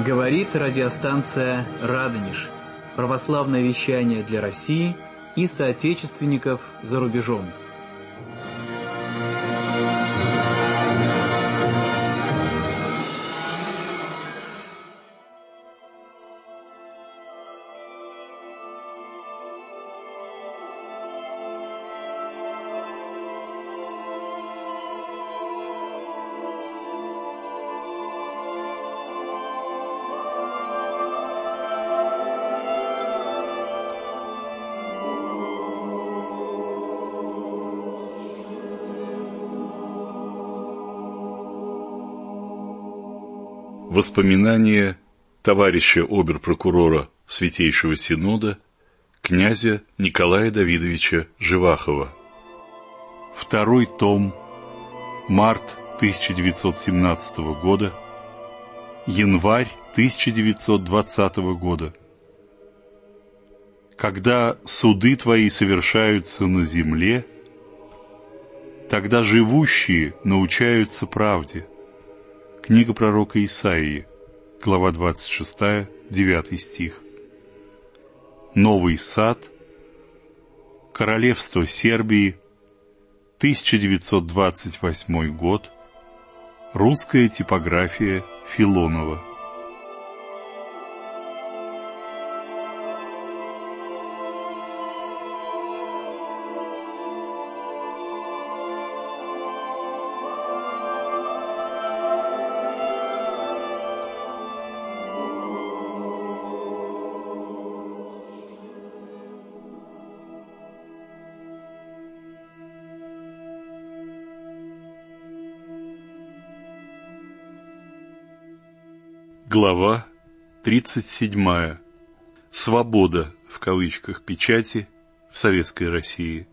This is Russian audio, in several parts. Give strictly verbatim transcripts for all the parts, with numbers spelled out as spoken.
Говорит радиостанция «Радонеж». Православное вещание для России и соотечественников за рубежом. Воспоминания товарища обер-прокурора Святейшего Синода князя Николая Давидовича Живахова. Второй том. Март тысяча девятьсот семнадцатого года. Январь тысяча девятьсот двадцатого года. Когда суды твои совершаются на земле, тогда живущие научаются правде. Книга пророка Исаии, глава двадцать шестая, девятый стих. Новый Сад, Королевство Сербии, тысяча девятьсот двадцать восьмой год, русская типография Филонова. Глава тридцать седьмая. Свобода, в кавычках, печати в Советской России.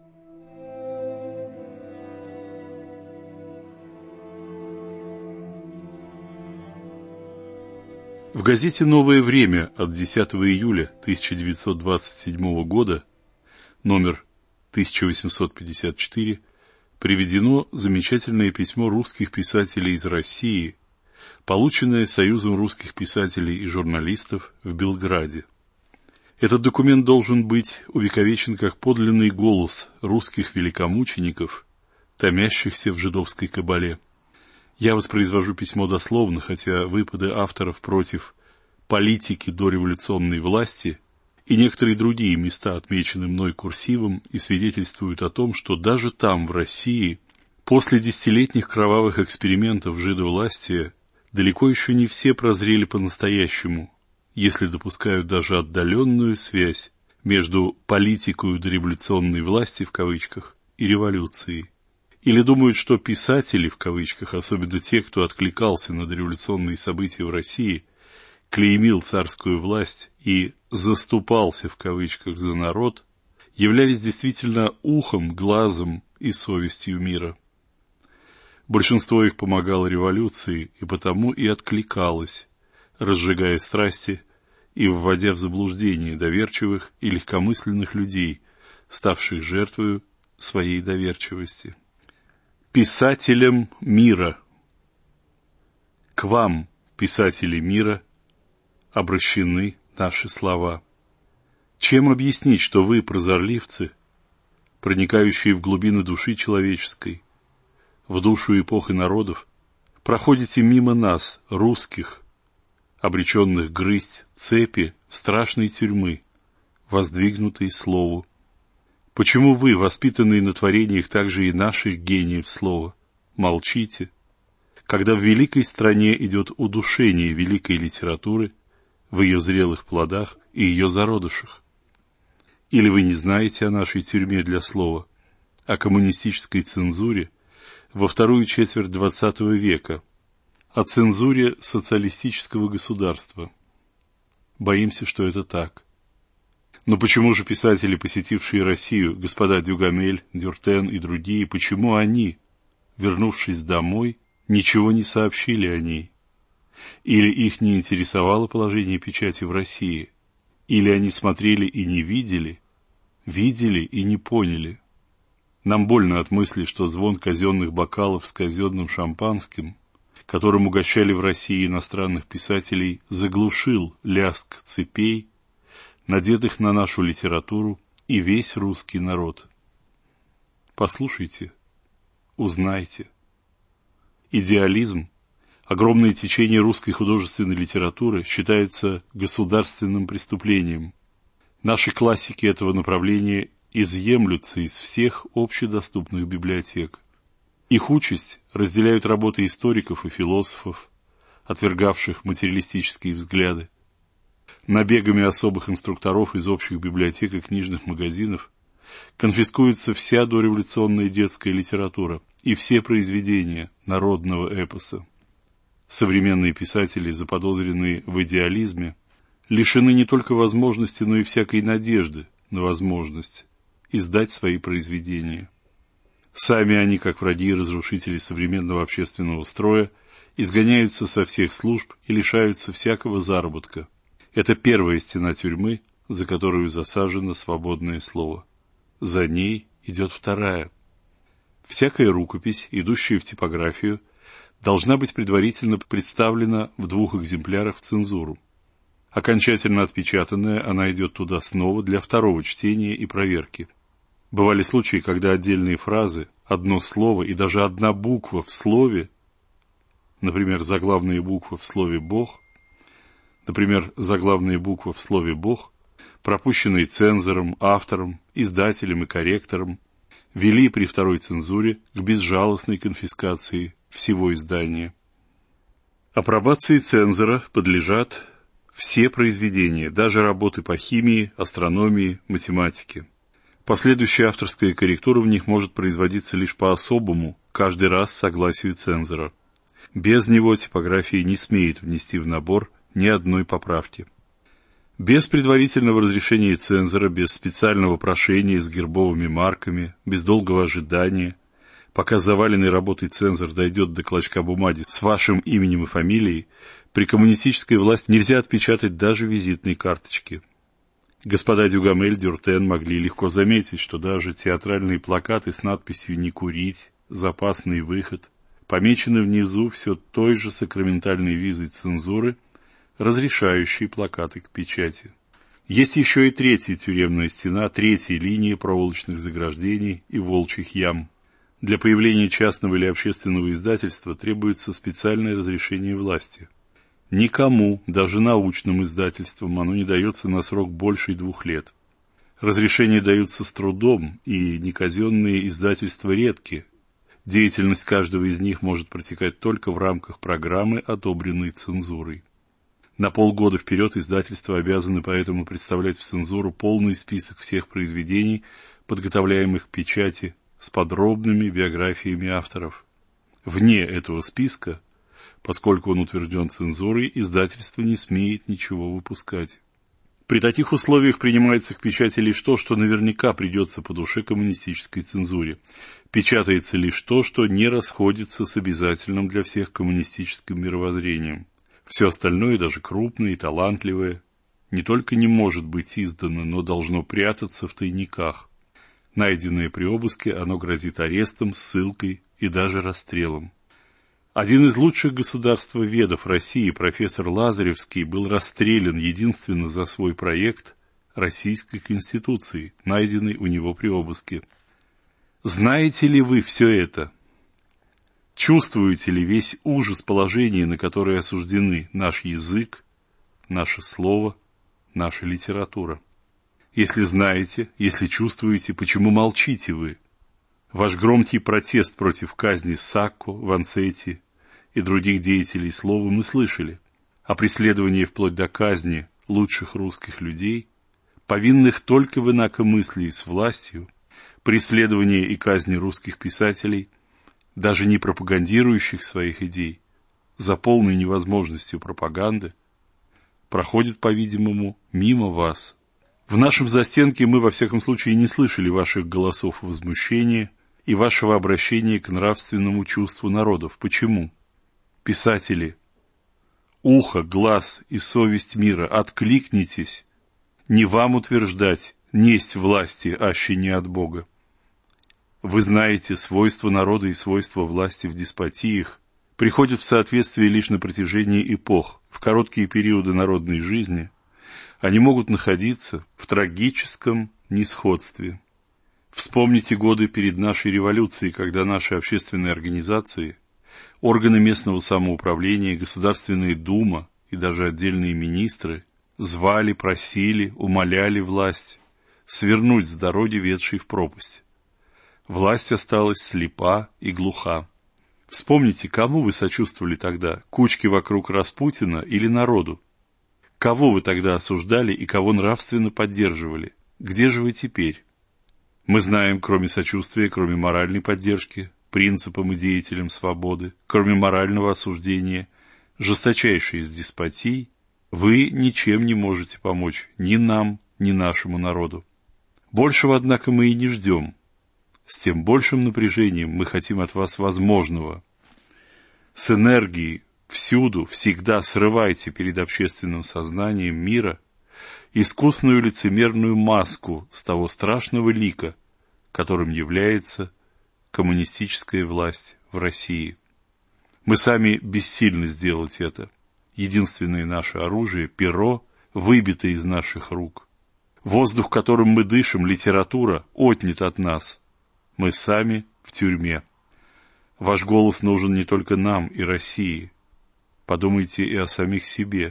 В газете «Новое время» от десятого июля тысяча девятьсот двадцать седьмого года, номер тысяча восемьсот пятьдесят четыре, приведено замечательное письмо русских писателей из России, полученное Союзом русских писателей и журналистов в Белграде. Этот документ должен быть увековечен как подлинный голос русских великомучеников, томящихся в жидовской кабале. Я воспроизвожу письмо дословно, хотя выпады авторов против политики дореволюционной власти и некоторые другие места отмечены мной курсивом и свидетельствуют о том, что даже там, в России, после десятилетних кровавых экспериментов жидовластия, далеко еще не все прозрели по-настоящему, если допускают даже отдаленную связь между политикой дореволюционной власти в кавычках и революцией. Или думают, что писатели в кавычках, особенно те, кто откликался на дореволюционные события в России, клеймил царскую власть и заступался в кавычках за народ, являлись действительно ухом, глазом и совестью мира. Большинство их помогало революции и потому и откликалось, разжигая страсти и вводя в заблуждение доверчивых и легкомысленных людей, ставших жертвою своей доверчивости. Писателям мира. К вам, писатели мира, обращены наши слова. Чем объяснить, что вы, прозорливцы, проникающие в глубины души человеческой, в душу эпох и народов, проходите мимо нас, русских, обреченных грызть цепи страшной тюрьмы, воздвигнутой слову? Почему вы, воспитанные на творениях также и наших гениев слова, молчите, когда в великой стране идет удушение великой литературы в ее зрелых плодах и ее зародышах? Или вы не знаете о нашей тюрьме для слова, о коммунистической цензуре во вторую четверть двадцатого века, о цензуре социалистического государства? Боимся, что это так. Но почему же писатели, посетившие Россию, господа Дюгамель, Дюртен и другие, почему они, вернувшись домой, ничего не сообщили о ней? Или их не интересовало положение печати в России? Или они смотрели и не видели, видели и не поняли? Нам больно от мысли, что звон казенных бокалов с казенным шампанским, которым угощали в России иностранных писателей, заглушил лязг цепей, надетых на нашу литературу и весь русский народ. Послушайте, узнайте. Идеализм, огромное течение русской художественной литературы, считается государственным преступлением. Наши классики этого направления изъемлются из всех общедоступных библиотек. Их участь разделяют работы историков и философов, отвергавших материалистические взгляды. Набегами особых инструкторов из общих библиотек и книжных магазинов конфискуется вся дореволюционная детская литература и все произведения народного эпоса. Современные писатели, заподозренные в идеализме, лишены не только возможности, но и всякой надежды на возможность издать свои произведения. Сами они, как враги и разрушители современного общественного строя, изгоняются со всех служб и лишаются всякого заработка. Это первая стена тюрьмы, за которую засажено свободное слово. За ней идет вторая. Всякая рукопись, идущая в типографию, должна быть предварительно представлена в двух экземплярах в цензуру. Окончательно отпечатанная, она идет туда снова для второго чтения и проверки. Бывали случаи, когда отдельные фразы, одно слово и даже одна буква в слове, например, заглавная буква в слове «Бог», например, заглавная буква в слове «Бог», пропущенные цензором, автором, издателем и корректором, вели при второй цензуре к безжалостной конфискации всего издания. Апробации цензора подлежат все произведения, даже работы по химии, астрономии, математике. Последующая авторская корректура в них может производиться лишь по особому, каждый раз согласию цензора. Без него типография не смеет внести в набор ни одной поправки. Без предварительного разрешения цензора, без специального прошения с гербовыми марками, без долгого ожидания, пока заваленный работой цензор дойдет до клочка бумаги с вашим именем и фамилией, при коммунистической власти нельзя отпечатать даже визитные карточки. Господа Дюгамель, Дюртен могли легко заметить, что даже театральные плакаты с надписью «Не курить», «Запасный выход» помечены внизу все той же сакраментальной визой цензуры, разрешающей плакаты к печати. Есть еще и третья тюремная стена, третья линия проволочных заграждений и волчьих ям. Для появления частного или общественного издательства требуется специальное разрешение власти. Никому, даже научным издательствам, оно не дается на срок больше двух лет. Разрешения даются с трудом, и неказенные издательства редки. Деятельность каждого из них может протекать только в рамках программы, одобренной цензурой. На полгода вперед издательства обязаны поэтому представлять в цензуру полный список всех произведений, подготовляемых к печати, с подробными биографиями авторов. Вне этого списка, поскольку он утвержден цензурой, издательство не смеет ничего выпускать. При таких условиях принимается к печати лишь то, что наверняка придется по душе коммунистической цензуре. Печатается лишь то, что не расходится с обязательным для всех коммунистическим мировоззрением. Все остальное, даже крупное и талантливое, не только не может быть издано, но должно прятаться в тайниках. Найденное при обыске, оно грозит арестом, ссылкой и даже расстрелом. Один из лучших государствоведов России, профессор Лазаревский, был расстрелян единственно за свой проект Российской Конституции, найденный у него при обыске. Знаете ли вы все это? Чувствуете ли весь ужас положения, на которое осуждены наш язык, наше слово, наша литература? Если знаете, если чувствуете, почему молчите вы? Ваш громкий протест против казни Сакко, Ванцетти и других деятелей слова мы слышали, а преследование вплоть до казни лучших русских людей, повинных только в инакомыслии с властью, преследование и казни русских писателей, даже не пропагандирующих своих идей, за полной невозможностью пропаганды, проходит, по-видимому, мимо вас. В нашем застенке мы, во всяком случае, не слышали ваших голосов возмущения и вашего обращения к нравственному чувству народов. Почему? Писатели, ухо, глаз и совесть мира, откликнитесь. Не вам утверждать, несть власти, аще не от Бога. Вы знаете свойства народа и свойства власти в деспотиях, приходят в соответствие лишь на протяжении эпох. В короткие периоды народной жизни они могут находиться в трагическом несходстве. Вспомните годы перед нашей революцией, когда наши общественные организации, органы местного самоуправления, Государственная Дума и даже отдельные министры звали, просили, умоляли власть свернуть с дороги, ведшей в пропасть. Власть осталась слепа и глуха. Вспомните, кому вы сочувствовали тогда, кучке вокруг Распутина или народу? Кого вы тогда осуждали и кого нравственно поддерживали? Где же вы теперь? Мы знаем, кроме сочувствия, кроме моральной поддержки, принципам и деятелям свободы, кроме морального осуждения, жесточайшей из деспотий, вы ничем не можете помочь ни нам, ни нашему народу. Большего, однако, мы и не ждем. С тем большим напряжением мы хотим от вас возможного. С энергией всюду, всегда срывайте перед общественным сознанием мира искусную лицемерную маску с того страшного лика, которым является коммунистическая власть в России. Мы сами бессильны сделать это. Единственное наше оружие — перо, выбито из наших рук. Воздух, которым мы дышим, литература, отнят от нас. Мы сами в тюрьме. Ваш голос нужен не только нам и России. Подумайте и о самих себе.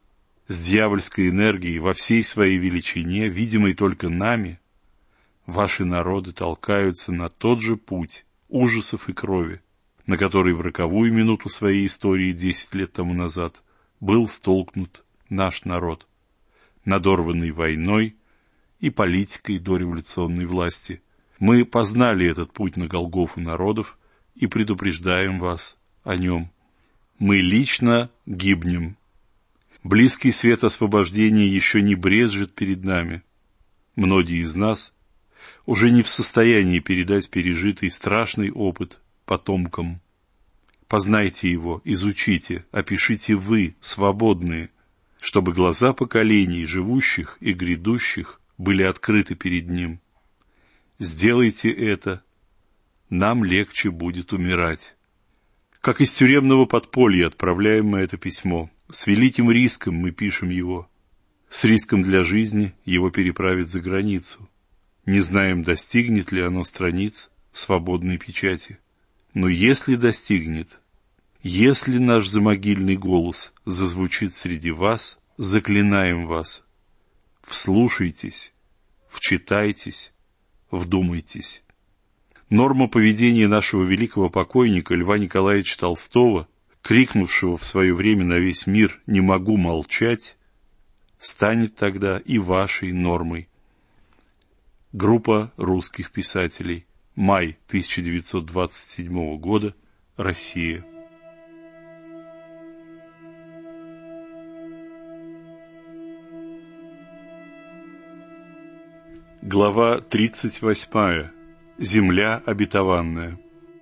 С дьявольской энергией во всей своей величине, видимой только нами, ваши народы толкаются на тот же путь ужасов и крови, на который в роковую минуту своей истории десять лет тому назад был столкнут наш народ, надорванный войной и политикой дореволюционной власти. Мы познали этот путь на Голгофу народов и предупреждаем вас о нем. Мы лично гибнем. Близкий свет освобождения еще не брезжит перед нами. Многие из нас уже не в состоянии передать пережитый страшный опыт потомкам. Познайте его, изучите, опишите вы, свободные, чтобы глаза поколений, живущих и грядущих, были открыты перед ним. Сделайте это, нам легче будет умирать. Как из тюремного подполья отправляем мы это письмо. С великим риском мы пишем его. С риском для жизни его переправят за границу. Не знаем, достигнет ли оно страниц свободной печати. Но если достигнет, если наш замогильный голос зазвучит среди вас, заклинаем вас. Вслушайтесь, вчитайтесь, вдумайтесь. Норма поведения нашего великого покойника Льва Николаевича Толстого, крикнувшего в свое время на весь мир «не могу молчать», станет тогда и вашей нормой. Группа русских писателей. Май тысяча девятьсот двадцать седьмого года. Россия. Глава тридцать восьмая. Земля обетованная.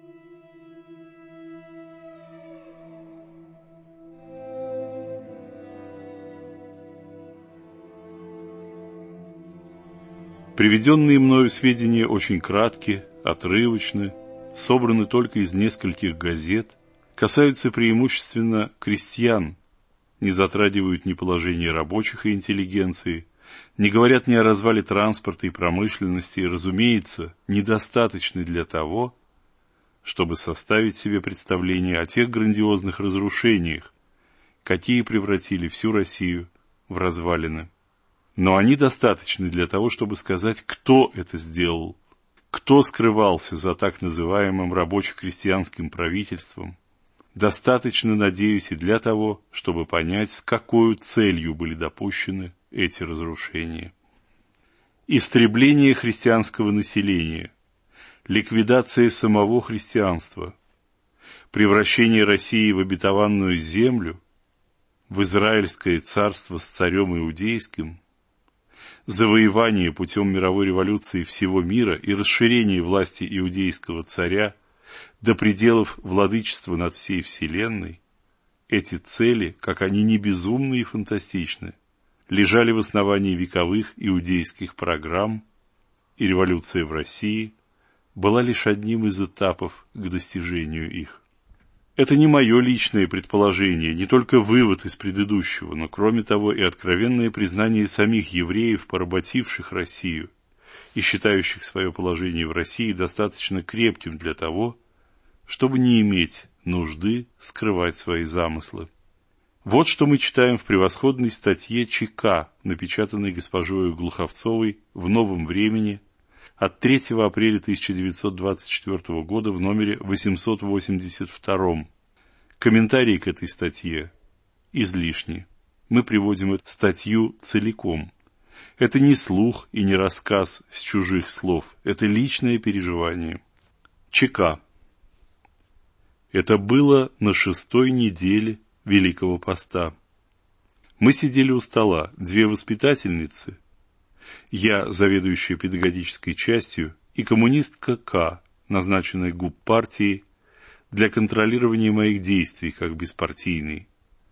Приведенные мною сведения очень кратки, отрывочны, собраны только из нескольких газет, касаются преимущественно крестьян, не затрагивают ни положения рабочих и интеллигенции, не говорят ни о развале транспорта и промышленности, и, разумеется, недостаточны для того, чтобы составить себе представление о тех грандиозных разрушениях, какие превратили всю Россию в развалины. Но они достаточны для того, чтобы сказать, кто это сделал, кто скрывался за так называемым рабоче-крестьянским правительством. Достаточно, надеюсь, и для того, чтобы понять, с какой целью были допущены эти разрушения. Истребление христианского населения, ликвидация самого христианства, превращение России в обетованную землю, в Израильское царство с царем иудейским, завоевание путем мировой революции всего мира и расширение власти иудейского царя до пределов владычества над всей вселенной, эти цели, как они не безумны и фантастичны, лежали в основании вековых иудейских программ, и революция в России была лишь одним из этапов к достижению их. Это не мое личное предположение, не только вывод из предыдущего, но кроме того и откровенное признание самих евреев, поработивших Россию и считающих свое положение в России достаточно крепким для того, чтобы не иметь нужды скрывать свои замыслы. Вот что мы читаем в превосходной статье ЧК, напечатанной госпожою Глуховцовой в «Новом времени» от третьего апреля тысяча девятьсот двадцать четвёртого года в номере восемьсот восемьдесят два. Комментарии к этой статье излишни. Мы приводим эту статью целиком. Это не слух и не рассказ с чужих слов, это личное переживание. ЧК. Это было на шестой неделе Великого Поста. Мы сидели у стола, две воспитательницы, я, заведующая педагогической частью, и коммунистка К, назначенная губпартией для контролирования моих действий как беспартийной,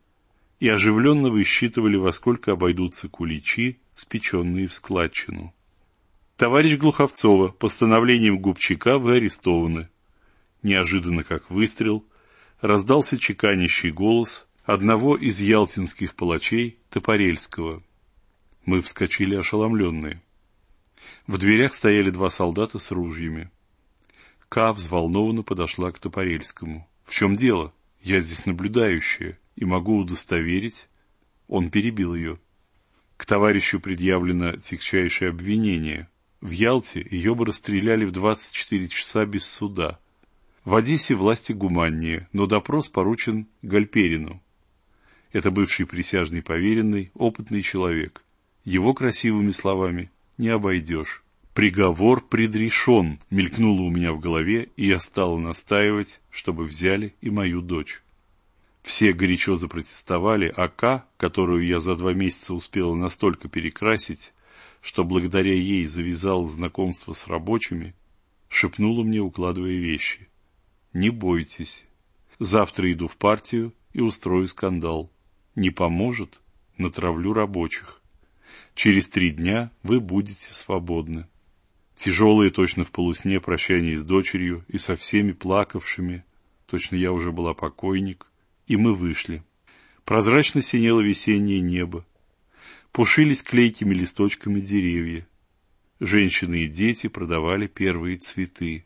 и оживленно высчитывали, во сколько обойдутся куличи, спеченные в складчину. Товарищ Глуховцова, постановлением губчика вы арестованы. Неожиданно, как выстрел, раздался чеканящий голос одного из ялтинских палачей Топорельского. Мы вскочили ошеломленные. В дверях стояли два солдата с ружьями. Ка взволнованно подошла к Топорельскому. «В чем дело? Я здесь наблюдающая и могу удостоверить...» Он перебил ее. К товарищу предъявлено тягчайшее обвинение. В Ялте ее бы расстреляли в двадцать четыре часа без суда. В Одессе власти гуманнее, но допрос поручен Гальперину. Это бывший присяжный поверенный, опытный человек. Его красивыми словами не обойдешь. «Приговор предрешен», мелькнуло у меня в голове, и я стала настаивать, чтобы взяли и мою дочь. Все горячо запротестовали, а Ка, которую я за два месяца успела настолько перекрасить, что благодаря ей завязал знакомство с рабочими, шепнула мне, укладывая вещи: «Не бойтесь, завтра иду в партию и устрою скандал. Не поможет, натравлю рабочих. Через три дня вы будете свободны». Тяжелое, точно в полусне, прощание с дочерью и со всеми плакавшими, точно я уже была покойник, и мы вышли. Прозрачно синело весеннее небо. Пушились клейкими листочками деревья. Женщины и дети продавали первые цветы.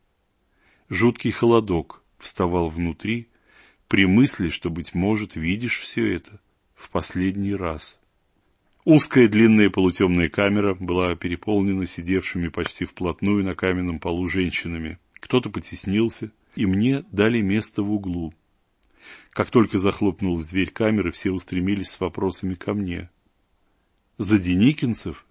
Жуткий холодок вставал внутри при мысли, что, быть может, видишь все это в последний раз. Узкая длинная полутемная камера была переполнена сидевшими почти вплотную на каменном полу женщинами. Кто-то потеснился, и мне дали место в углу. Как только захлопнулась дверь камеры, все устремились с вопросами ко мне. «За Деникинцев?»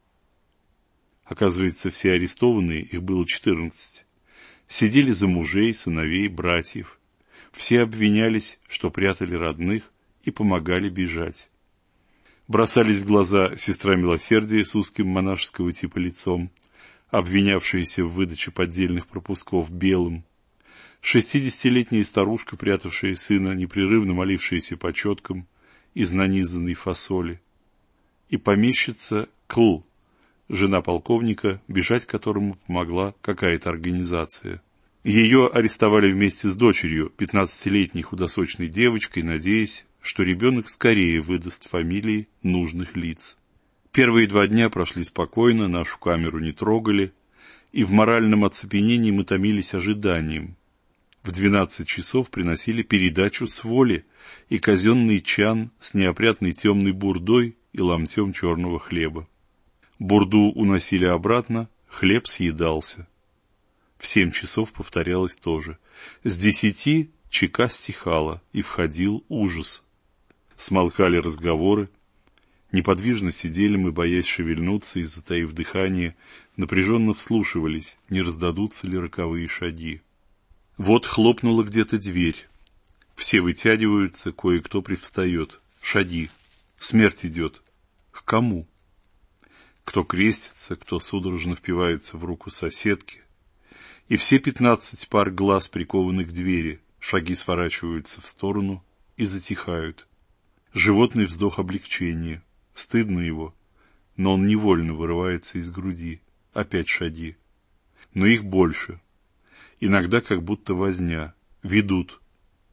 Оказывается, все арестованные, их было четырнадцать, сидели за мужей, сыновей, братьев. Все обвинялись, что прятали родных и помогали бежать. Бросались в глаза сестра милосердия с узким монашеского типа лицом, обвинявшаяся в выдаче поддельных пропусков белым, шестидесятилетняя старушка, прятавшая сына, непрерывно молившаяся по четкам из нанизанной фасоли, и помещица Кл, жена полковника, бежать которому помогла какая-то организация. Ее арестовали вместе с дочерью, пятнадцатилетней худосочной девочкой, надеясь, что ребенок скорее выдаст фамилии нужных лиц. Первые два дня прошли спокойно, нашу камеру не трогали, и в моральном оцепенении мы томились ожиданием. В двенадцать часов приносили передачу с воли и казенный чан с неопрятной темной бурдой и ломтем черного хлеба. Бурду уносили обратно, хлеб съедался. В семь часов повторялось то же. С десяти ЧК стихала, и входил ужас. Смолкали разговоры. Неподвижно сидели мы, боясь шевельнуться и, затаив дыхание, напряженно вслушивались, не раздадутся ли роковые шаги. Вот хлопнула где-то дверь. Все вытягиваются, кое-кто привстает. Шаги. Смерть идет. К кому? Кто крестится, кто судорожно впивается в руку соседки. И все пятнадцать пар глаз прикованы к двери. Шаги сворачиваются в сторону и затихают. Животный вздох облегчения. Стыдно его, но он невольно вырывается из груди. Опять шаги. Но их больше. Иногда как будто возня. Ведут.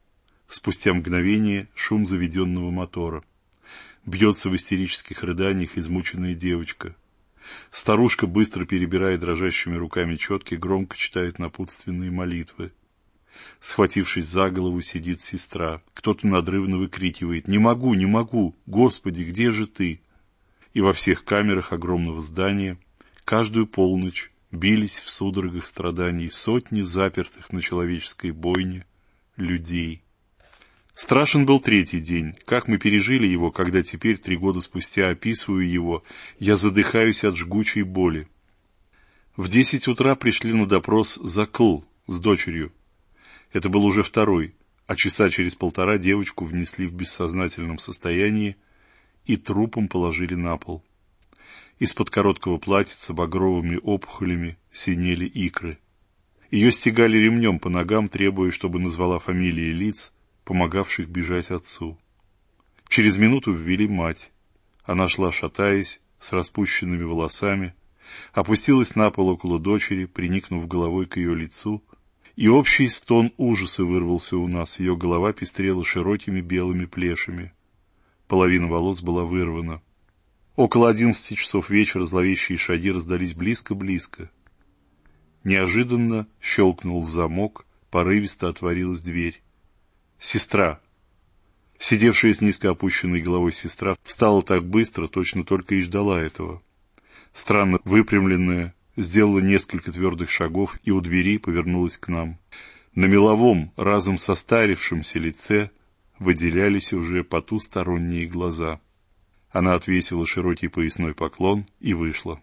Спустя мгновение шум заведенного мотора. Бьется в истерических рыданиях измученная девочка. Старушка быстро перебирая дрожащими руками четки, громко читает напутственные молитвы. Схватившись за голову, сидит сестра. Кто-то надрывно выкрикивает: «Не могу, не могу! Господи, где же ты?» И во всех камерах огромного здания каждую полночь бились в судорогах страданий сотни запертых на человеческой бойне людей. Страшен был третий день. Как мы пережили его, когда теперь, три года спустя, описываю его, я задыхаюсь от жгучей боли. В десять утра пришли на допрос Закл с дочерью. Это был уже второй, а часа через полтора девочку внесли в бессознательном состоянии и трупом положили на пол. Из-под короткого платьица багровыми опухолями синели икры. Ее стегали ремнем по ногам, требуя, чтобы назвала фамилии лиц, помогавших бежать отцу. Через минуту ввели мать. Она шла, шатаясь, с распущенными волосами, опустилась на пол около дочери, приникнув головой к ее лицу, и общий стон ужаса вырвался у нас. Ее голова пестрела широкими белыми плешами. Половина волос была вырвана. Около одиннадцати часов вечера зловещие шаги раздались близко-близко. Неожиданно щелкнул замок, порывисто отворилась дверь. Сестра. Сидевшая с низко опущенной головой сестра встала так быстро, точно только и ждала этого. Странно выпрямленная, сделала несколько твердых шагов и у двери повернулась к нам. На меловом, разом состарившемся лице выделялись уже потусторонние глаза. Она отвесила широкий поясной поклон и вышла.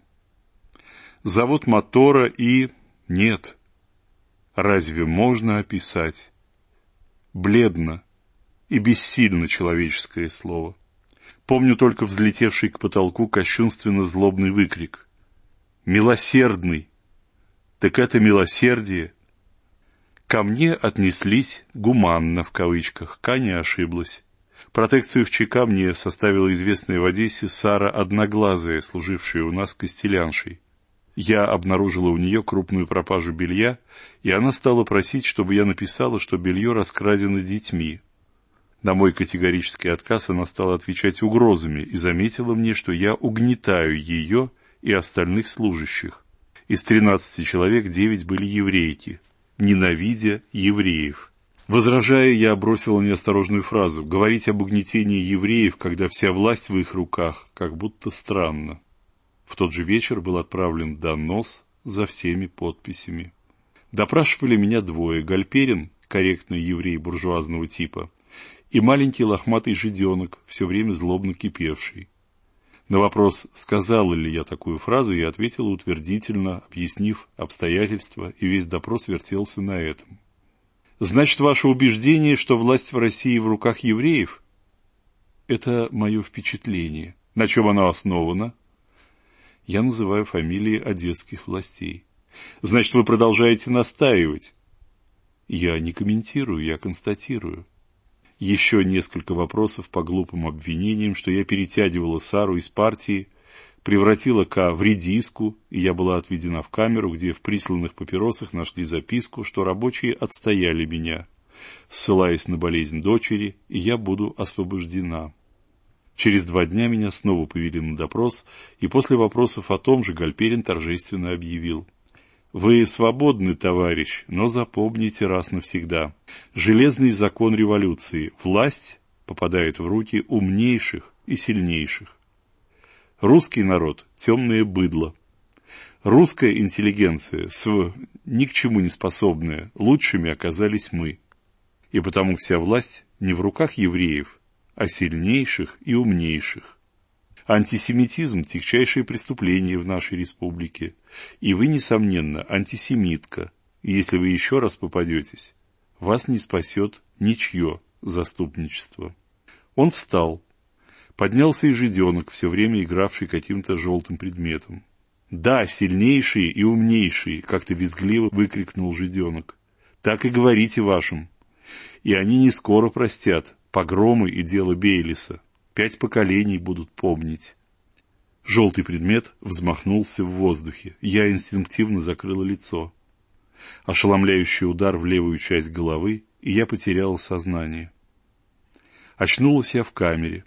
Завод мотора и... Нет. Разве можно описать? Бледно и бессильно человеческое слово. Помню только взлетевший к потолку кощунственно злобный выкрик. «Милосердный! Так это милосердие!» Ко мне отнеслись гуманно, в кавычках, Ка не ошиблась. Протекцию в ЧК мне составила известная в Одессе Сара Одноглазая, служившая у нас костеляншей. Я обнаружила у нее крупную пропажу белья, и она стала просить, чтобы я написала, что белье раскрадено детьми. На мой категорический отказ она стала отвечать угрозами и заметила мне, что я угнетаю ее и остальных служащих. Из тринадцати человек девять были еврейки, ненавидя евреев. Возражая, я бросила неосторожную фразу: говорить об угнетении евреев, когда вся власть в их руках, как будто странно. В тот же вечер был отправлен донос за всеми подписями. Допрашивали меня двое: Гальперин, корректный еврей буржуазного типа, и маленький лохматый жиденок, все время злобно кипевший. На вопрос, сказала ли я такую фразу, я ответила утвердительно, объяснив обстоятельства, и весь допрос вертелся на этом. «Значит, ваше убеждение, что власть в России в руках евреев?» «Это мое впечатление. На чем оно основано?» Я называю фамилии одесских властей. «Значит, вы продолжаете настаивать?» «Я не комментирую, я констатирую». Еще несколько вопросов по глупым обвинениям, что я перетягивала Сару из партии, превратила Ка в редиску, и я была отведена в камеру, где в присланных папиросах нашли записку, что рабочие отстояли меня, ссылаясь на болезнь дочери, и я буду освобождена. Через два дня меня снова повели на допрос, и после вопросов о том же Гальперин торжественно объявил: «Вы свободны, товарищ, но запомните раз навсегда. Железный закон революции. Власть попадает в руки умнейших и сильнейших. Русский народ – темное быдло. Русская интеллигенция, с ни к чему не способная, лучшими оказались мы. И потому вся власть не в руках евреев, а сильнейших и умнейших. Антисемитизм – тягчайшее преступление в нашей республике, и вы, несомненно, антисемитка, и если вы еще раз попадетесь, вас не спасет ничье заступничество». Он встал. Поднялся и жиденок, все время игравший каким-то желтым предметом. «Да, сильнейшие и умнейшие!» — как-то визгливо выкрикнул жиденок. «Так и говорите вашим. И они не скоро простят погромы и дело Бейлиса. Пять поколений будут помнить». Желтый предмет взмахнулся в воздухе. Я инстинктивно закрыла лицо. Ошеломляющий удар в левую часть головы, и я потеряла сознание. Очнулась я в камере.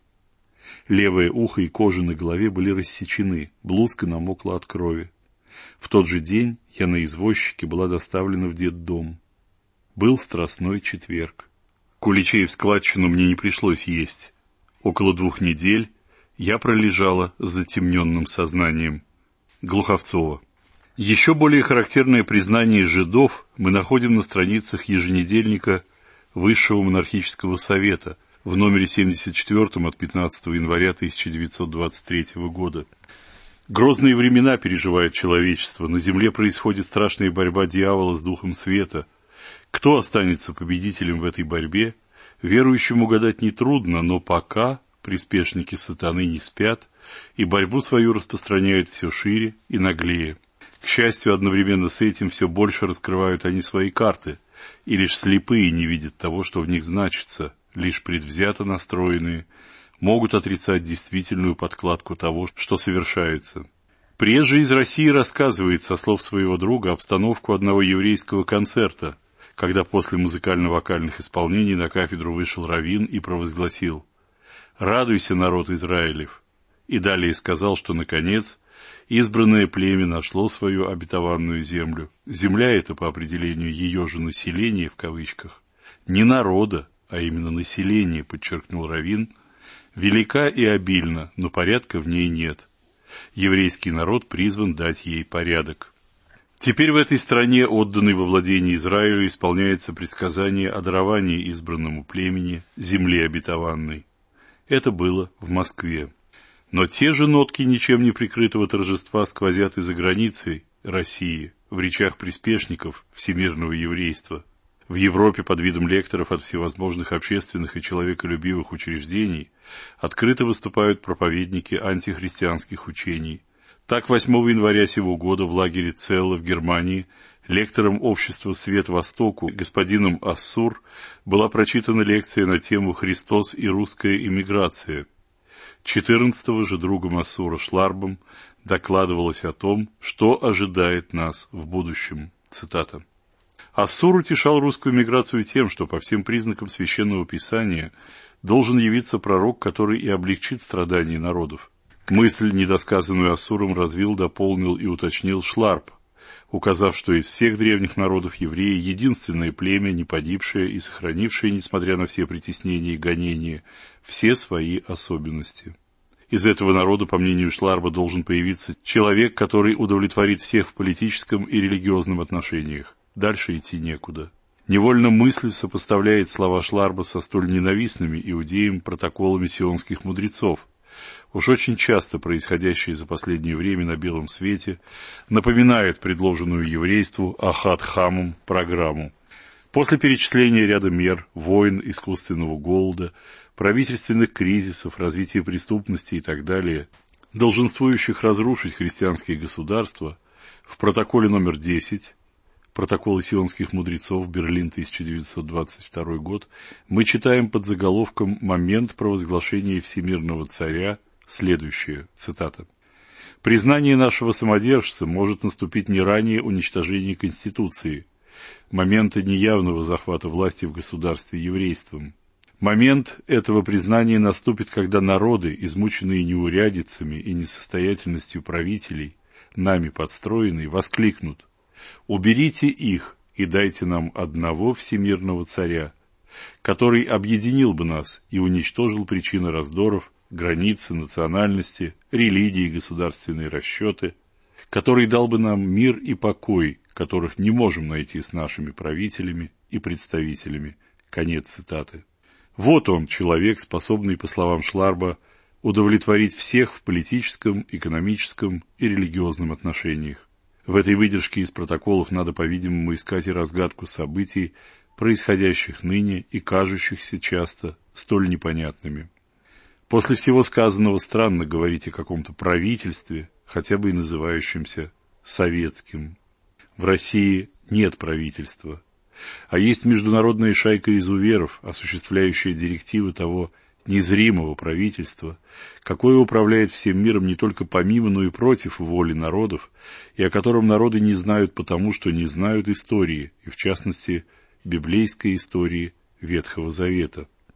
Левое ухо и кожа на голове были рассечены, блузка намокла от крови. В тот же день я на извозчике была доставлена в детдом. Был страстной четверг. Куличей в складчину мне не пришлось есть. Около двух недель я пролежала с затемненным сознанием. Глуховцова. Еще более характерное признание жидов мы находим на страницах еженедельника Высшего монархического совета в номере семьдесят четвёртом от пятнадцатого января тысяча девятьсот двадцать третьего года. Грозные времена переживает человечество, на земле происходит страшная борьба дьявола с духом света. Кто останется победителем в этой борьбе, верующим угадать нетрудно, но пока приспешники сатаны не спят и борьбу свою распространяют все шире и наглее. К счастью, одновременно с этим все больше раскрывают они свои карты, и лишь слепые не видят того, что в них значится, лишь предвзято настроенные могут отрицать действительную подкладку того, что совершается. Приезжий из России рассказывает со слов своего друга обстановку одного еврейского концерта, когда после музыкально-вокальных исполнений на кафедру вышел раввин и провозгласил: «Радуйся, народ Израилев!» И далее сказал, что, наконец, избранное племя нашло свою обетованную землю. Земля эта, по определению ее же населения, в кавычках, не народа, а именно населения, подчеркнул раввин, велика и обильна, но порядка в ней нет. Еврейский народ призван дать ей порядок. Теперь в этой стране, отданной во владение Израилю, исполняется предсказание о даровании избранному племени земли обетованной. Это было в Москве. Но те же нотки ничем не прикрытого торжества сквозят и за границей России, в речах приспешников всемирного еврейства. В Европе под видом лекторов от всевозможных общественных и человеколюбивых учреждений открыто выступают проповедники антихристианских учений. Так, восьмого января сего года в лагере Целла в Германии лектором общества «Свет Востоку» господином Ассур была прочитана лекция на тему «Христос и русская эмиграция». четырнадцатого же другом Ассура Шларбом докладывалось о том, что ожидает нас в будущем. Цитата. Ассур утешал русскую миграцию тем, что по всем признакам Священного Писания должен явиться пророк, который и облегчит страдания народов. Мысль, недосказанную Ассуром, развил, дополнил и уточнил Шларб, указав, что из всех древних народов евреи единственное племя, не погибшее и сохранившее, несмотря на все притеснения и гонения, все свои особенности. Из этого народа, по мнению Шларба, должен появиться человек, который удовлетворит всех в политическом и религиозном отношениях. Дальше идти некуда. Невольно мысль сопоставляет слова Шларба со столь ненавистными иудеям протоколами сионских мудрецов. Уж очень часто происходящее за последнее время на белом свете напоминает предложенную еврейству Ахат Хамом программу. После перечисления ряда мер, войн, искусственного голода, правительственных кризисов, развития преступности и так далее, долженствующих разрушить христианские государства, в протоколе номер десять, протоколы сионских мудрецов, Берлин, тысяча девятьсот двадцать второй год, мы читаем под заголовком «Момент провозглашения всемирного царя» следующее, цитата. «Признание нашего самодержца может наступить не ранее уничтожения Конституции, момента неявного захвата власти в государстве еврейством. Момент этого признания наступит, когда народы, измученные неурядицами и несостоятельностью правителей, нами подстроенные, воскликнут: «Уберите их и дайте нам одного всемирного царя, который объединил бы нас и уничтожил причины раздоров, границы, национальности, религии, государственные расчеты, который дал бы нам мир и покой, которых не можем найти с нашими правителями и представителями». Конец цитаты. Вот он, человек, способный, по словам Шларба, удовлетворить всех в политическом, экономическом и религиозном отношениях. В этой выдержке из протоколов надо, по-видимому, искать и разгадку событий, происходящих ныне и кажущихся часто столь непонятными. После всего сказанного странно говорить о каком-то правительстве, хотя бы и называющемся советским. В России нет правительства, а есть международная шайка изуверов, осуществляющая директивы того незримого правительства, какое управляет всем миром не только помимо, но и против воли народов, и о котором народы не знают потому, что не знают истории, и в частности, библейской истории Ветхого Завета.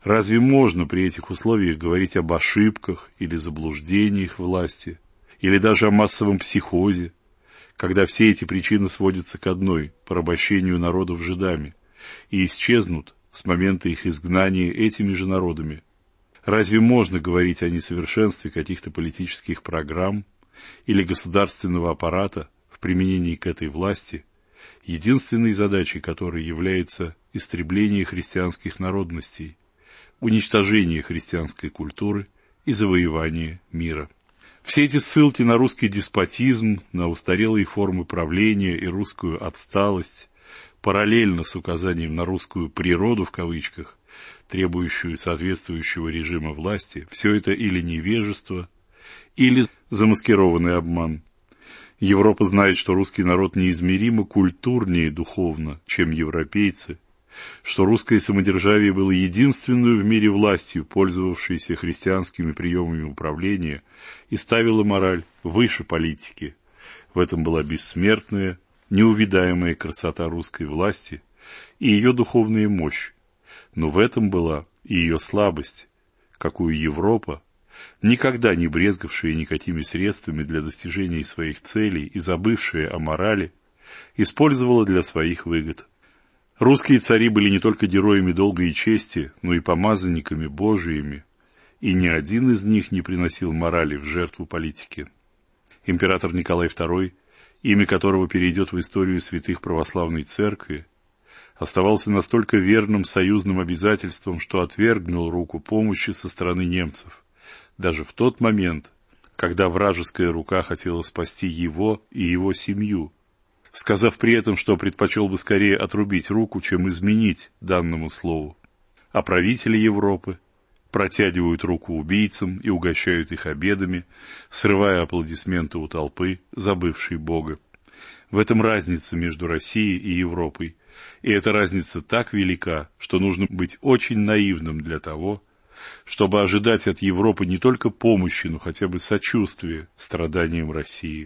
Разве можно при этих условиях говорить об ошибках или заблуждениях власти, или даже о массовом психозе, когда все эти причины сводятся к одной – порабощению народов жидами, и исчезнут с момента их изгнания этими же народами? Разве можно говорить о несовершенстве каких-то политических программ или государственного аппарата в применении к этой власти, единственной задачей которой является истребление христианских народностей, уничтожение христианской культуры и завоевание мира? Все эти ссылки на русский деспотизм, на устарелые формы правления и русскую отсталость, параллельно с указанием на русскую «природу» в кавычках, требующую соответствующего режима власти, все это или невежество, или замаскированный обман. Европа знает, что русский народ неизмеримо культурнее духовно, чем европейцы, что русское самодержавие было единственной в мире властью, пользовавшейся христианскими приемами управления, и ставило мораль выше политики. В этом была бессмертная, неувидаемая красота русской власти и ее духовная мощь, но в этом была и ее слабость, какую Европа, никогда не брезгавшая никакими средствами для достижения своих целей и забывшая о морали, использовала для своих выгод. Русские цари были не только героями долга и чести, но и помазанниками Божиими, и ни один из них не приносил морали в жертву политике. Император Николай второй, имя которого перейдет в историю святых православной церкви, оставался настолько верным союзным обязательством, что отвергнул руку помощи со стороны немцев, даже в тот момент, когда вражеская рука хотела спасти его и его семью, сказав при этом, что предпочел бы скорее отрубить руку, чем изменить данному слову. А правители Европы протягивают руку убийцам и угощают их обедами, срывая аплодисменты у толпы, забывшей Бога. В этом разница между Россией и Европой, и эта разница так велика, что нужно быть очень наивным для того, чтобы ожидать от Европы не только помощи, но хотя бы сочувствия страданиям России.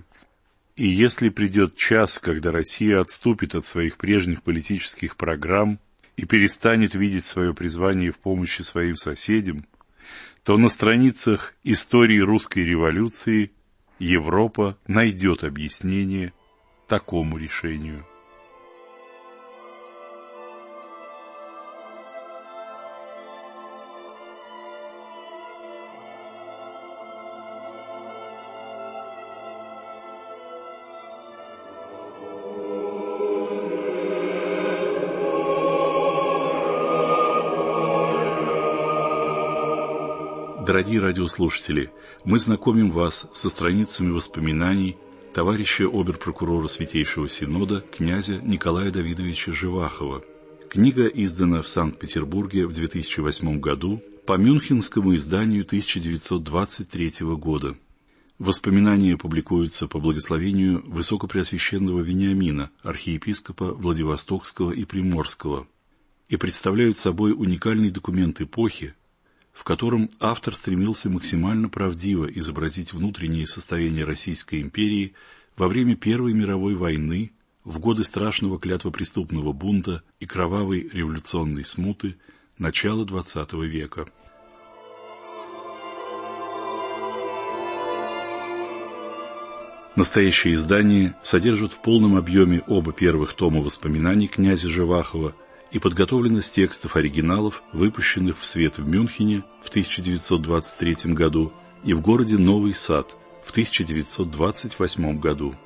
И если придет час, когда Россия отступит от своих прежних политических программ и перестанет видеть свое призвание в помощи своим соседям, то на страницах истории русской революции Европа найдет объяснение такому решению. Дорогие радиослушатели, мы знакомим вас со страницами воспоминаний товарища обер-прокурора Святейшего Синода князя Николая Давидовича Живахова. Книга издана в Санкт-Петербурге в две тысячи восьмом году по мюнхенскому изданию тысяча девятьсот двадцать третьего года. Воспоминания публикуются по благословению Высокопреосвященного Вениамина, архиепископа Владивостокского и Приморского, и представляют собой уникальный документ эпохи, в котором автор стремился максимально правдиво изобразить внутреннее состояние Российской империи во время Первой мировой войны, в годы страшного клятвопреступного бунта и кровавой революционной смуты начала двадцатого века. Настоящее издание содержит в полном объеме оба первых тома воспоминаний князя Живахова и подготовлено с текстов оригиналов, выпущенных в свет в Мюнхене в тысяча девятьсот двадцать третьем году и в городе Новый Сад в тысяча девятьсот двадцать восьмом году.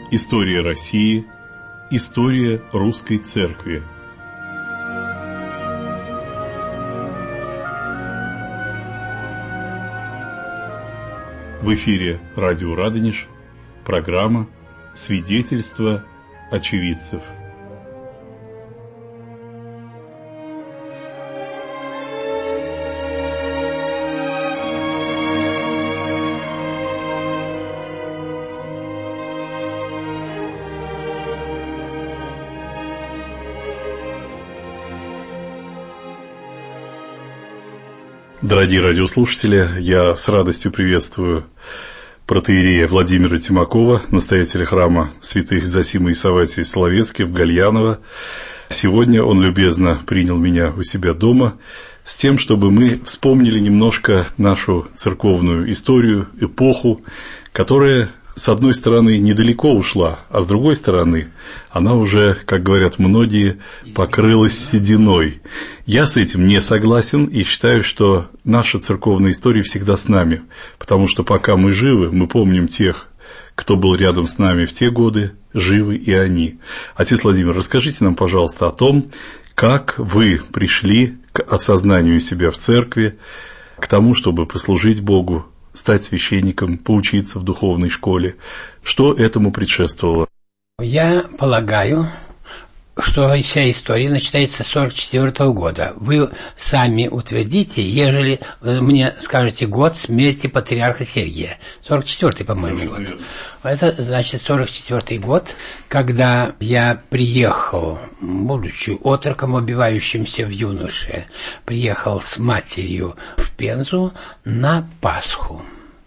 История России. История русской церкви. В эфире радио Радонеж. Программа «Свидетельства очевидцев». Дорогие радиослушатели, я с радостью приветствую протоиерея Владимира Тимакова, настоятеля храма святых Зосимы и Савватии Соловецких в Гальяново. Сегодня он любезно принял меня у себя дома с тем, чтобы мы вспомнили немножко нашу церковную историю, эпоху, которая, с одной стороны, недалеко ушла, а с другой стороны, она уже, как говорят многие, покрылась сединой. Я с этим не согласен и считаю, что наша церковная история всегда с нами, потому что пока мы живы, мы помним тех, кто был рядом с нами в те годы, живы и они. Отец Владимир, расскажите нам, пожалуйста, о том, как вы пришли к осознанию себя в церкви, к тому, чтобы послужить Богу, стать священником, поучиться в духовной школе. Что этому предшествовало? Я полагаю, что вся история начинается с сорок четвёртого года. Вы сами утвердите, ежели мне скажете год смерти патриарха Сергия. сорок четвёртый, по-моему, год. Это значит сорок четвёртый год, когда я приехал, будучи отроком, убивающимся в юноше, приехал с матерью в Пензу на Пасху.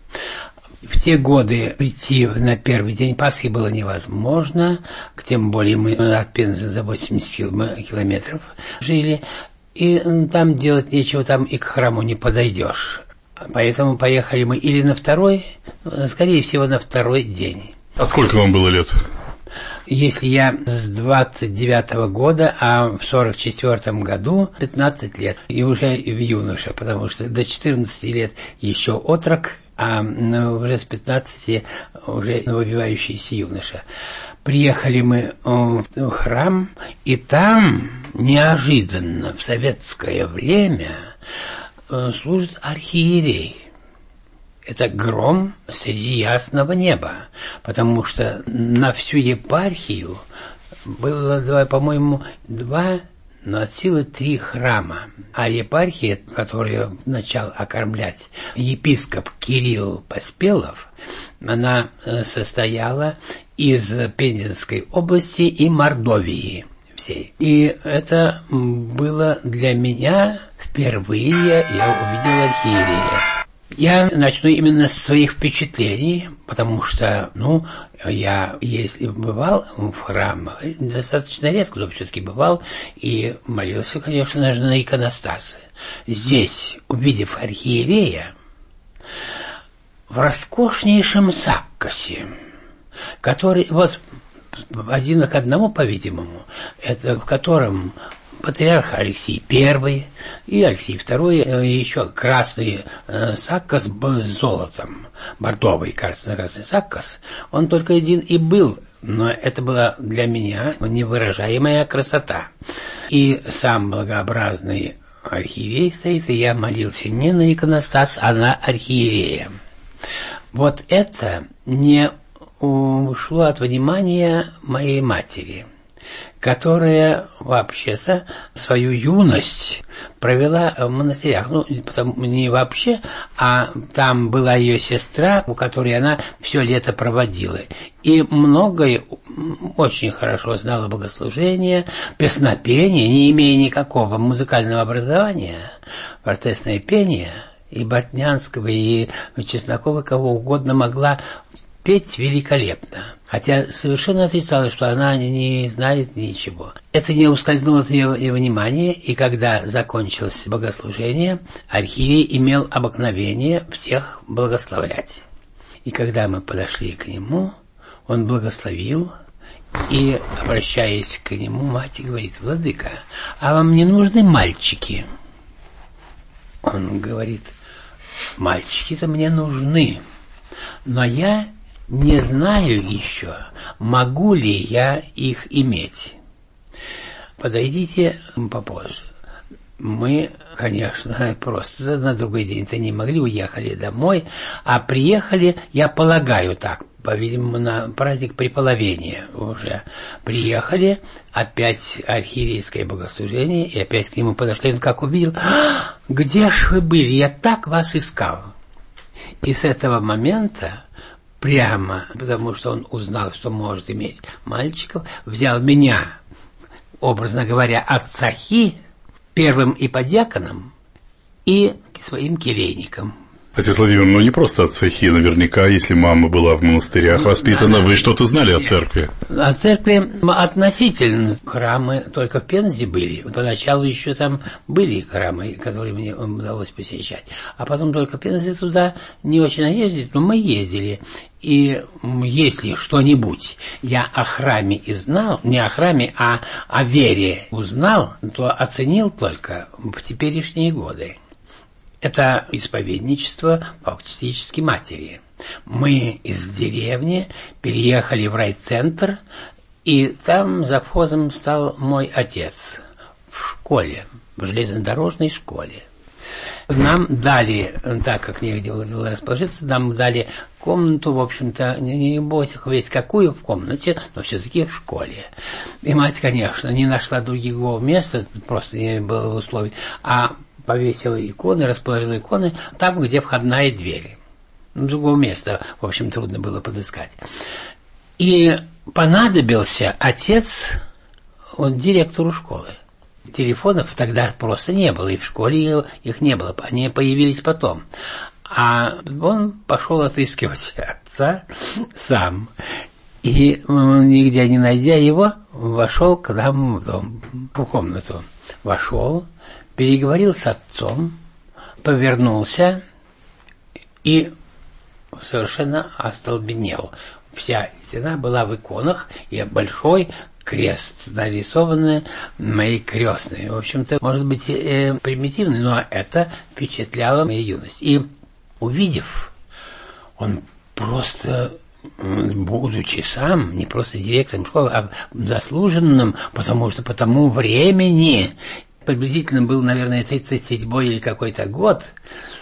В те годы прийти на первый день Пасхи было невозможно, тем более мы от Пензы за восемьдесят километров жили, и там делать нечего, там и к храму не подойдешь. Поэтому поехали мы или на второй, скорее всего, на второй день. А сколько вам было лет? Если я с двадцать девятого года, а в сорок четвёртом году пятнадцать лет, и уже в юноша, потому что до четырнадцати лет еще отрок, а уже с пятнадцати уже выбивающийся юноша. Приехали мы в храм, и там неожиданно в советское время служит архиерей. Это гром среди ясного неба, потому что на всю епархию было, по-моему, два, но от силы три храма. А епархия, которую начал окормлять епископ Кирилл Поспелов, она состояла из Пензенской области и Мордовии всей. И это было для меня впервые, я увидел архиерея. Я начну именно с своих впечатлений, потому что, ну, я, если бывал в храме, достаточно редко, но все-таки бывал, и молился, конечно, даже на иконостасы. Здесь, увидев архиерея, в роскошнейшем саккосе, который, вот, один к одному, по-видимому, это в котором патриарх Алексий Первый и Алексий Второй, и еще красный э, саккос с золотом, бордовый красный, красный саккос, он только один и был, но это была для меня невыражаемая красота. И сам благообразный архиерей стоит, и я молился не на иконостас, а на архиерея. Вот это не ушло от внимания моей матери, которая вообще-то свою юность провела в монастырях. Ну, потому, не вообще, а там была ее сестра, у которой она все лето проводила. И многое очень хорошо знала богослужение, песнопение, не имея никакого музыкального образования, фортесное пение, и Бортнянского, и Чеснокова, кого угодно могла петь великолепно. Хотя совершенно отрицала, что она не знает ничего. Это не ускользнуло от ее внимания, и когда закончилось богослужение, архиерей имел обыкновение всех благословлять. И когда мы подошли к нему, он благословил, и, обращаясь к нему, мать говорит: «Владыка, а вам не нужны мальчики?» Он говорит: «Мальчики-то мне нужны, но я не знаю еще, могу ли я их иметь. Подойдите попозже. Мы, конечно, просто на другой день-то не могли, уехали домой, а приехали, я полагаю так, по-видимому, на праздник Преполовения уже. Приехали, опять архиерейское богослужение, и опять к нему подошли, он как увидел: «А, где ж вы были? Я так вас искал». И с этого момента прямо, потому что он узнал, что может иметь мальчиков, взял меня, образно говоря, от сахи, первым иподиаконом и своим келейником. Отец Владимир, ну не просто от сахи, наверняка, если мама была в монастырях воспитана, да, да. Вы что-то знали о церкви? О церкви относительно. Храмы только в Пензе были. Поначалу еще там были храмы, которые мне удалось посещать. А потом только в Пензе туда не очень ездить, но мы ездили. И если что-нибудь я о храме и знал, не о храме, а о вере узнал, то оценил только в теперешние годы. Это исповедничество фактически матери. Мы из деревни переехали в райцентр, и там завхозом стал мой отец в школе, в железнодорожной школе. Нам дали, так как негде было расположиться, нам дали комнату, в общем-то, не бойся весь какую в комнате, но все-таки в школе. И мать, конечно, не нашла другого места, просто не было условий, а повесила иконы, расположила иконы там, где входная дверь. Другого места, в общем, трудно было подыскать. И понадобился отец, он директору школы. Телефонов тогда просто не было, и в школе их не было, они появились потом. А он пошел отыскивать отца сам. И, нигде не найдя его, вошел к нам в дом, в комнату. Вошел, переговорил с отцом, повернулся и совершенно остолбенел. Вся стена была в иконах, и большой крест, нарисованный моей крестной. В общем-то, может быть, э, примитивный, но это впечатляло мою юность. И увидев, он просто, будучи сам, не просто директором школы, а заслуженным, потому что по тому времени, приблизительно был, наверное, тридцать седьмой или какой-то год,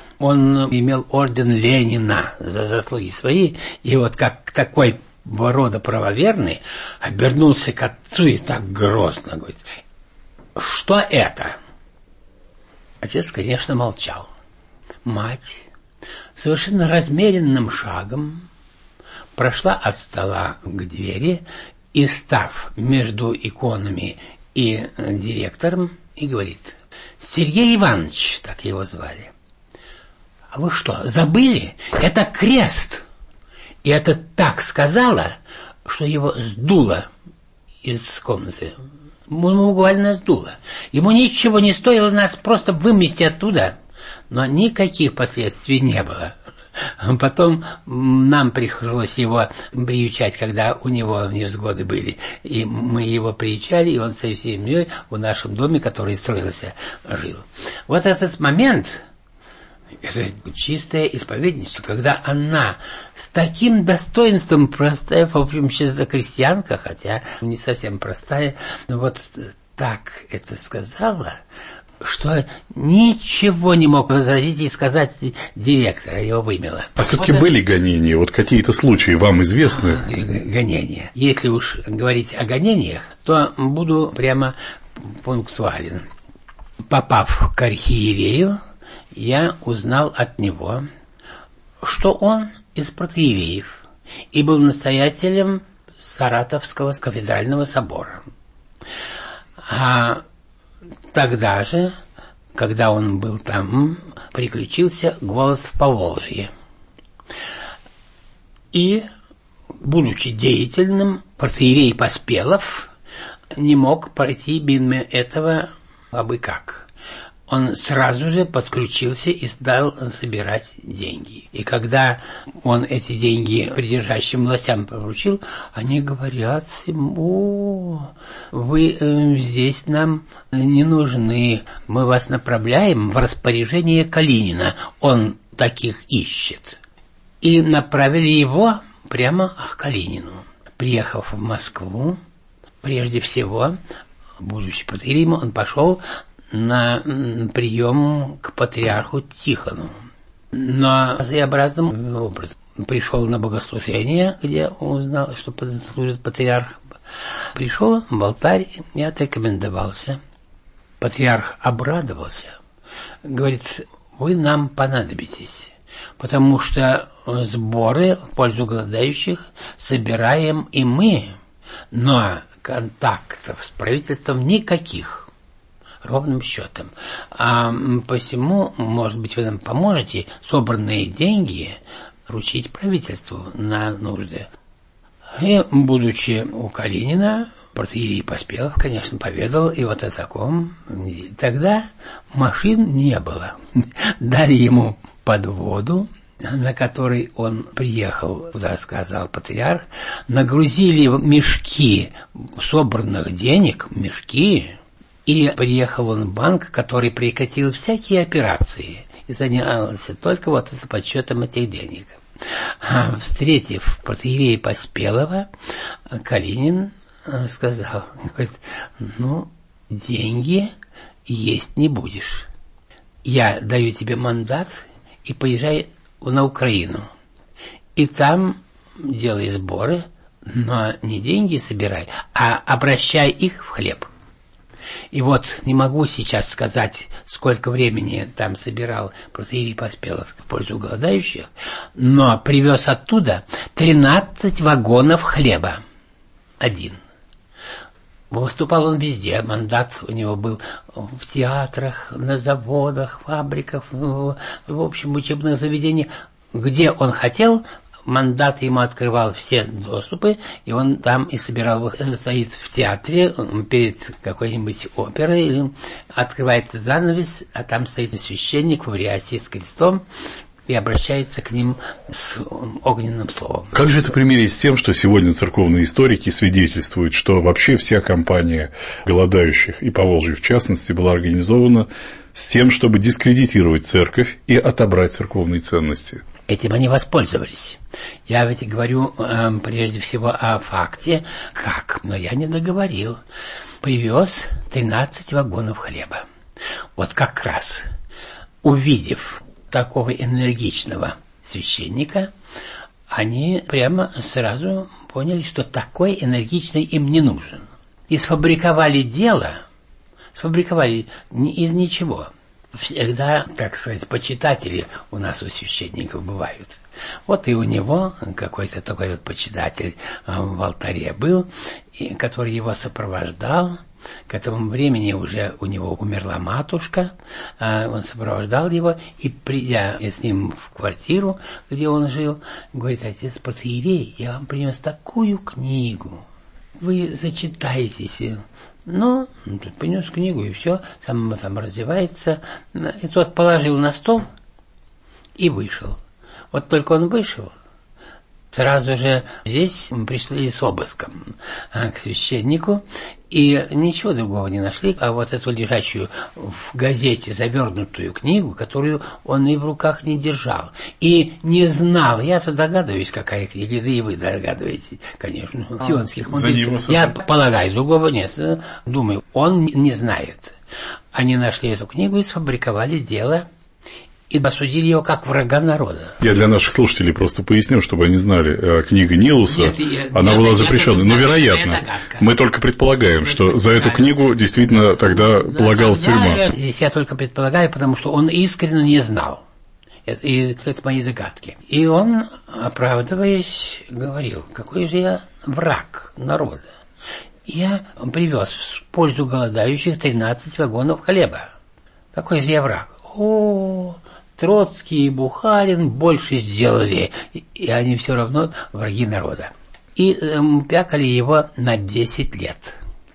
он имел орден Ленина за заслуги свои, и вот как такой рода правоверный обернулся к отцу и так грозно говорит: «Что это?» Отец, конечно, молчал. Мать совершенно размеренным шагом прошла от стола к двери и, став между иконами и директором, и говорит: «Сергей Иванович», так его звали, «а вы что, забыли? Это крест!» И это так сказала, что его сдуло из комнаты. Ему буквально сдуло. Ему ничего не стоило нас просто вымести оттуда, но никаких последствий не было. Потом нам пришлось его приючать, когда у него невзгоды были. И мы его приючали, и он со всей семьей в нашем доме, который строился, жил. Вот этот момент... Это чистое исповедничество, когда она с таким достоинством, простая, в общем, крестьянка, хотя не совсем простая, но вот так это сказала, что ничего не мог возразить и сказать директора, его вымело. А все-таки вот были это... гонения, вот какие-то случаи вам известны? Гонения. Если уж говорить о гонениях, то буду прямо пунктуален. Попав к архиерею, я узнал от него, что он из протоиереев и был настоятелем Саратовского кафедрального собора. А тогда же, когда он был там, приключился голод в Поволжье. И, будучи деятельным, протоиерей Поспелов не мог пройти мимо этого абы как. Он сразу же подключился и стал собирать деньги. И когда он эти деньги придержащим властям поручил, они говорят ему: «О, вы э, здесь нам не нужны, мы вас направляем в распоряжение Калинина, он таких ищет». И направили его прямо к Калинину. Приехав в Москву, прежде всего, будучи протоиереем, он пошел на прием к патриарху Тихону. Но своеобразным образом пришел на богослужение, где он узнал, что служит патриарх. Пришел в алтарь и отрекомендовался. Патриарх обрадовался. Говорит: вы нам понадобитесь, потому что сборы в пользу голодающих собираем и мы, но контактов с правительством никаких, ровным счетом. А посему, может быть, вы нам поможете собранные деньги вручить правительству на нужды. И, будучи у Калинина, протоиерей Поспелов, конечно, поведал и вот о таком. Тогда машин не было. Дали ему подводу, на которой он приехал, куда сказал патриарх, нагрузили мешки собранных денег, мешки, и приехал он в банк, который прекратил всякие операции и занялся только вот подсчетом этих денег. А, встретив протоиерея Поспелова, Калинин сказал, говорит: ну, деньги есть не будешь. Я даю тебе мандат и поезжай на Украину. И там делай сборы, но не деньги собирай, а обращай их в хлеб. И вот не могу сейчас сказать, сколько времени там собирал протоиерей Поспелов в пользу голодающих, но привез оттуда тринадцать вагонов хлеба. Один. Выступал он везде, мандат у него был в театрах, на заводах, фабриках, в, в общем, учебных заведениях. Где он хотел, мандат ему открывал все доступы, и он там и собирал, стоит в театре перед какой-нибудь оперой, открывается занавес, а там стоит священник в рясе с крестом, и обращается к ним с огненным словом. Как же это примерить с тем, что сегодня церковные историки свидетельствуют, что вообще вся кампания голодающих, и Поволжья в частности, была организована с тем, чтобы дискредитировать церковь и отобрать церковные ценности? Этим они воспользовались. Я ведь говорю э, прежде всего о факте, как, но я не договорил. Привез тринадцать вагонов хлеба. Вот как раз, увидев такого энергичного священника, они прямо сразу поняли, что такой энергичный им не нужен. И сфабриковали дело, сфабриковали из ничего. Всегда, так сказать, почитатели у нас у священников бывают. Вот и у него какой-то такой вот почитатель в алтаре был, который его сопровождал. К этому времени уже у него умерла матушка, он сопровождал его, и, придя с ним в квартиру, где он жил, говорит: отец протоиерей, я вам принес такую книгу, вы зачитаетесь. Ну, тут принес книгу, и все, сам там раздевается, и тот положил на стол и вышел. Вот только он вышел, сразу же здесь пришли с обыском а, к священнику, и ничего другого не нашли, а вот эту лежащую в газете завернутую книгу, которую он и в руках не держал, и не знал. Я-то догадываюсь, какая книга, да и вы догадываетесь, конечно, а, сионских мудрецов. Я полагаю, другого нет. Думаю, он не знает. Они нашли эту книгу и сфабриковали дело, и осудили его как врага народа. Я для наших слушателей просто поясню, чтобы они знали. Книга Нилуса, нет, я, она я, была я, запрещена. Но, вероятно, мы только предполагаем, что за эту книгу действительно тогда да, полагалась да, тюрьма. Здесь я только предполагаю, потому что он искренне не знал. Это, и, это мои догадки. И он, оправдываясь, говорил: какой же я враг народа. Я привез в пользу голодающих тринадцать вагонов хлеба. Какой же я враг? О, Троцкий и Бухарин больше сделали, и они все равно враги народа. И э, пякали его на десять лет.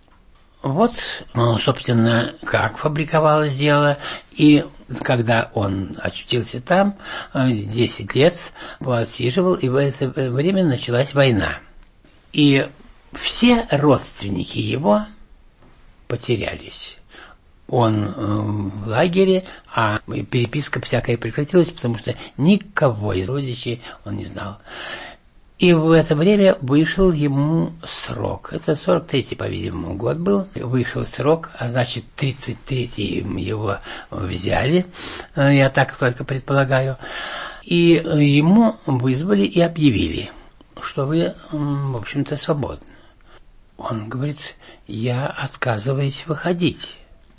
Вот, ну, собственно, как фабриковалось дело. И когда он очутился там, десять лет отсиживал, и в это время началась война. И все родственники его потерялись. Он э, в лагере, а переписка всякая прекратилась, потому что никого из родичей он не знал. И в это время вышел ему срок. Это сорок третий, по-видимому, год был. Вышел срок, а значит, тридцать третий его взяли, я так только предполагаю. И ему вызвали и объявили, что вы, в общем-то, свободны. Он говорит: я отказываюсь выходить.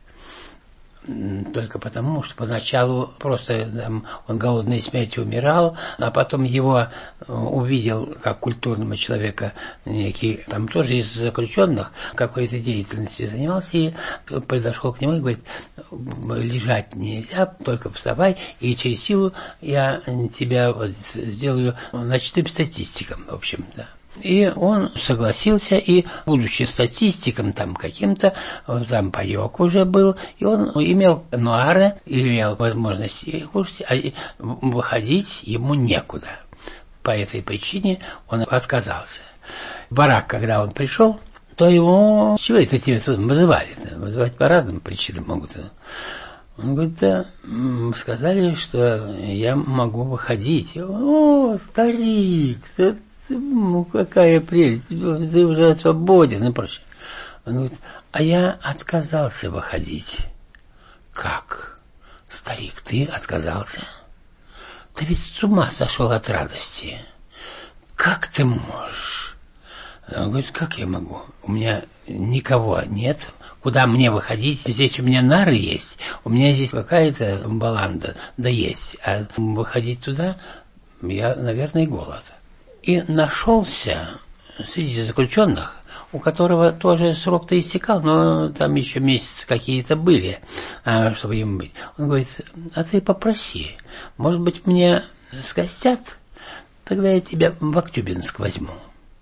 Только потому, что поначалу просто там, он голодной смертью умирал, а потом его увидел как культурного человека некий, там тоже из заключенных, какой-то деятельностью занимался, и подошел к нему и говорит: лежать нельзя, только вставай, и через силу я тебя вот сделаю начатым статистиком, в общем, да. И он согласился, и, будучи статистиком там каким-то, там паёк уже был, и он имел нуары, имел возможность кушать, а выходить ему некуда. По этой причине он отказался. В барак, когда он пришел, то его... Чего это тебе тут вызывали? Вызывать по разным причинам могут. Он говорит: да, сказали, что я могу выходить. О, старик, ты... Ну, какая прелесть, ты уже свободен и прочее. Он говорит: а я отказался выходить. Как? Старик, ты отказался? Ты ведь с ума сошел от радости. Как ты можешь? Он говорит: как я могу? У меня никого нет. Куда мне выходить? Здесь у меня нары есть, у меня здесь какая-то баланда, да есть. А выходить туда, я, наверное, голод. И нашелся среди заключенных, у которого тоже срок-то истекал, но там еще месяцы какие-то были, чтобы ему быть. Он говорит: а ты попроси, может быть, мне скостят, тогда я тебя в Актюбинск возьму.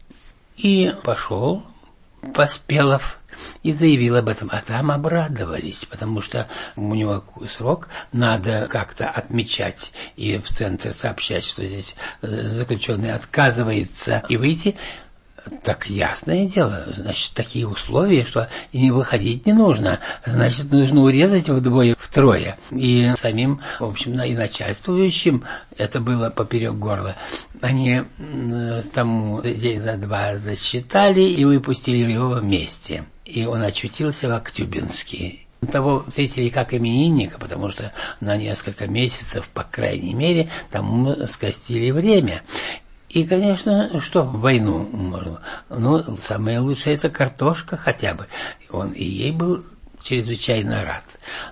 И пошел Поспелов и заявил об этом, а там обрадовались, потому что у него срок, надо как-то отмечать и в центр сообщать, что здесь заключенный отказывается и выйти. Так ясное дело, значит, такие условия, что и выходить не нужно, значит, нужно урезать вдвое, втрое. И самим, в общем, и начальствующим это было поперек горла. Они тому день за два засчитали и выпустили его вместе. И он очутился в Актюбинске. Того встретили как именинника, потому что на несколько месяцев, по крайней мере, тому скостили время. И, конечно, что в войну можно? Ну, самое лучшее — это картошка хотя бы. Он и ей был чрезвычайно рад.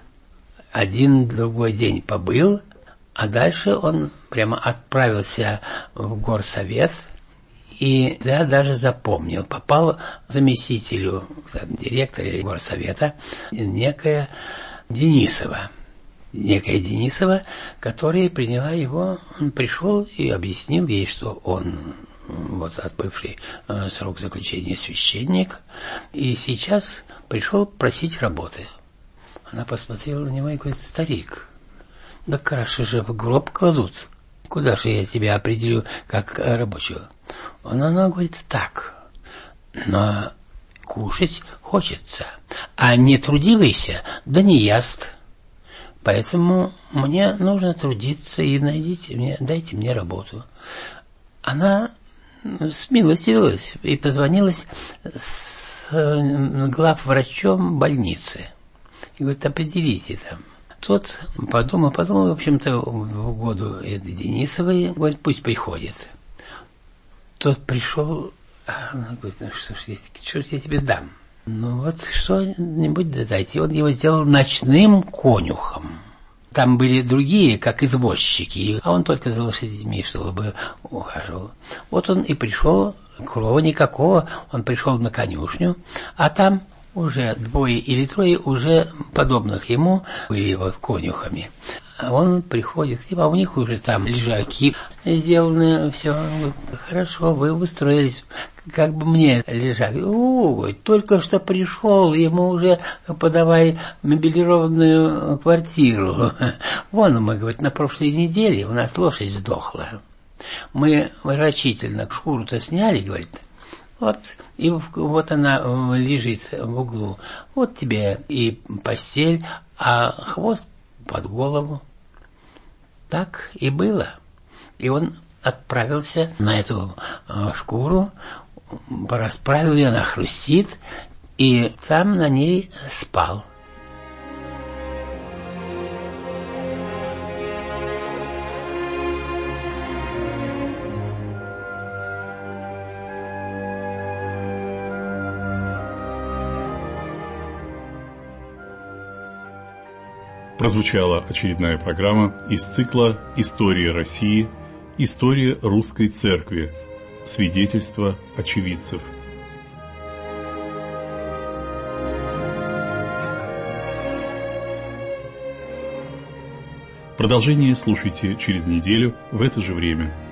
Один другой день побыл, а дальше он прямо отправился в горсовет. И я даже запомнил, попал заместителю директора горсовета некая Денисова. Некая Денисова, которая приняла его, он пришел и объяснил ей, что он вот отбывший э, срок заключения священник, и сейчас пришел просить работы. Она посмотрела на него и говорит: старик, да краши же в гроб кладут, куда же я тебя определю как рабочего? Она, она говорит: так, но кушать хочется, а не трудивайся, да не яст. Поэтому мне нужно трудиться, и найдите мне, дайте мне работу. Она смилостивилась и позвонилась с главврачом больницы. И говорит: определите там. Тот подумал, подумал, в общем-то, в угоду этой Денисовой, говорит: пусть приходит. Тот пришел, она говорит: ну что ж, я, что ж я тебе дам? Ну вот что-нибудь дайте. И он его сделал ночным конюхом. Там были другие, как извозчики, а он только за лошадьми, чтобы ухаживал. Вот он и пришел, крова никакого, он пришел на конюшню, а там уже двое или трое уже подобных ему были вот конюхами. А он приходит к ним, а у них уже там лежаки сделаны, все. Хорошо, вы устроились, как бы мне лежак. Ой, только что пришел, ему уже подавай мебелированную квартиру. Вон мы, говорит, на прошлой неделе у нас лошадь сдохла. Мы рачительно шкуру-то сняли, говорит. Вот, и вот она лежит в углу. Вот тебе и постель, а хвост под голову. Так и было. И он отправился на эту шкуру, расправил ее, она хрустит, и там на ней спал. Прозвучала очередная программа из цикла «История России. История русской церкви. Свидетельства очевидцев». Продолжение слушайте через неделю в это же время.